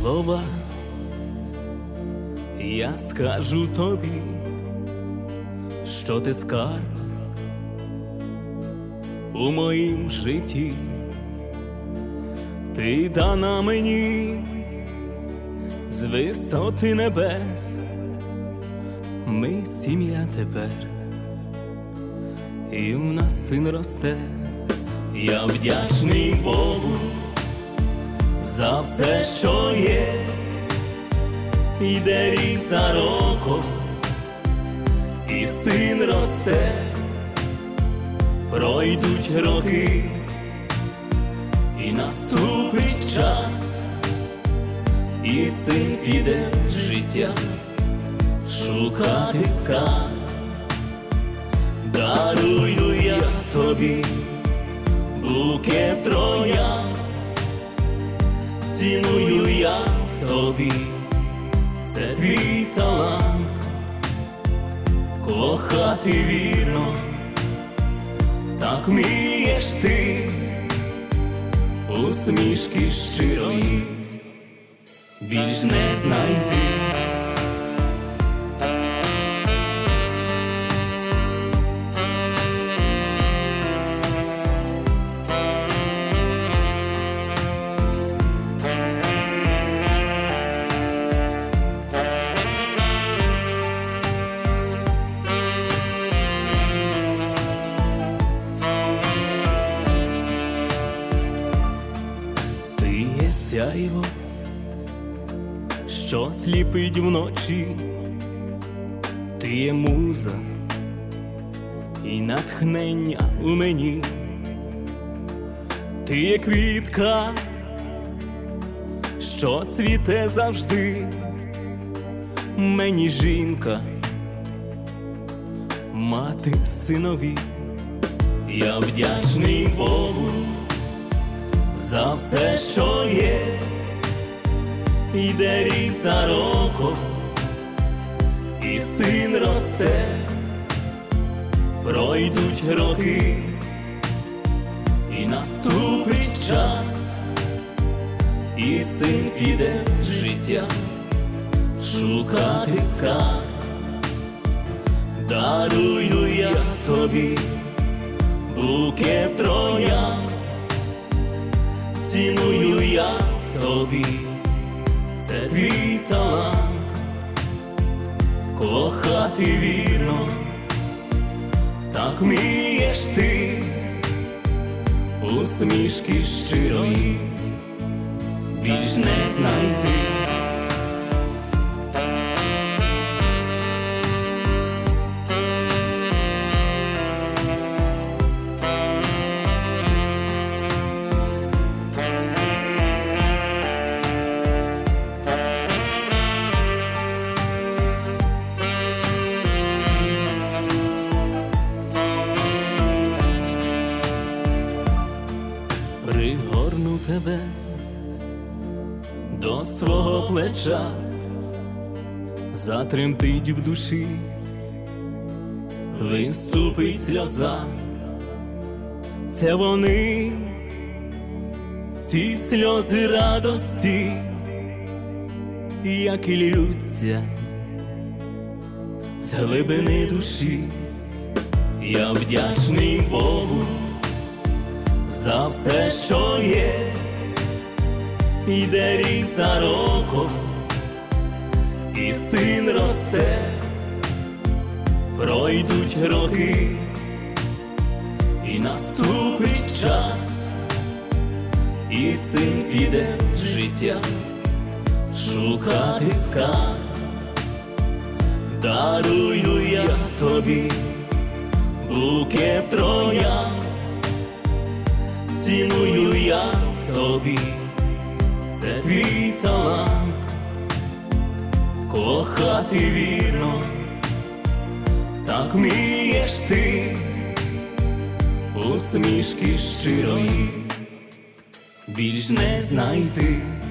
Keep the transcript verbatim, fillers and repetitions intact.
слова я скажу тобі, що ти скарб у моїм житті, ти дана мені з висоти небес. Ми сім'я тепер, і в нас син росте. Я вдячний Богу за все, що є. Йде рік за роком, і син росте. Пройдуть роки, і наступить час, і син піде в життя шукати скарб. Дарую я тобі букет троянд, ціную я в тобі, це твій талант. Кохати вірно, так вмієш ти, усмішки щирої більш не знайти. Сяйво, що сліпить вночі, ти є муза і натхнення у мені, ти є квітка, що цвіте завжди, мені жінка, мати синові. Я вдячний Богу за все, що є. Йде рік за роком, і син росте. Пройдуть роки, і наступить час, і син піде в життя шукати скарб. Дарую я тобі букет троянд, ціную я в тобі, це твій талант. Кохати вірно, так вмієш ти, усмішки щирої більш не знайти. Пригорну тебе до свого плеча, затремтить в душі, виступить сльоза. Це вони, ці сльози радості, які ллються з глибини душі. Я вдячний Богу за все, що є. Йде рік за роком, і син росте. Пройдуть роки, і наступить час, і син піде в життя шукати скарб. Дарую я тобі букет троянд, ціную я в тобі, це твій талант. Кохати вірно, так вмієш ти, усмішки щирої більш не знайти.